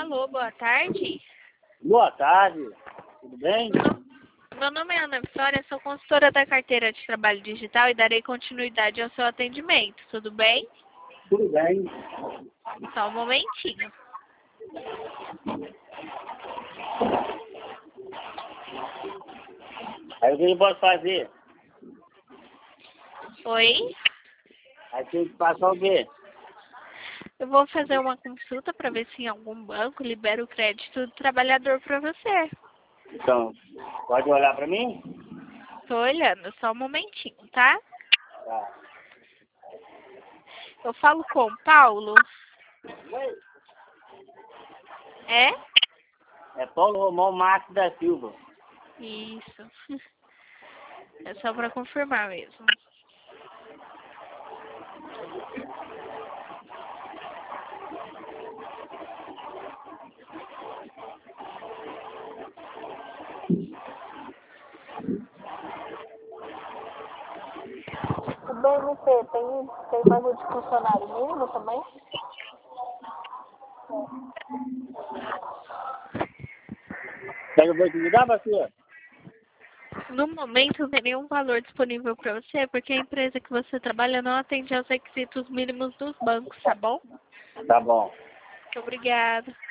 Alô, boa tarde. Boa tarde, tudo bem? Meu nome é Ana Vitória, sou consultora da carteira de trabalho digital e darei continuidade ao seu atendimento. Tudo bem? Tudo bem. Só um momentinho. Aí o que eu posso fazer? Oi? Aí tem que passar o quê? Eu vou fazer uma consulta para ver se em algum banco libera o crédito do trabalhador para você. Então, pode olhar para mim? Tô olhando, só um momentinho, tá? Tá. Eu falo com o Paulo. É? É Paulo Romão Marques da Silva. Isso. É só para confirmar mesmo. O BMT tem banco de funcionário mínimo também? Quer que eu vou te ligar, Bacia? No momento, não tem nenhum valor disponível para você, porque a empresa que você trabalha não atende aos requisitos mínimos dos bancos, tá bom? Tá bom. Muito obrigada.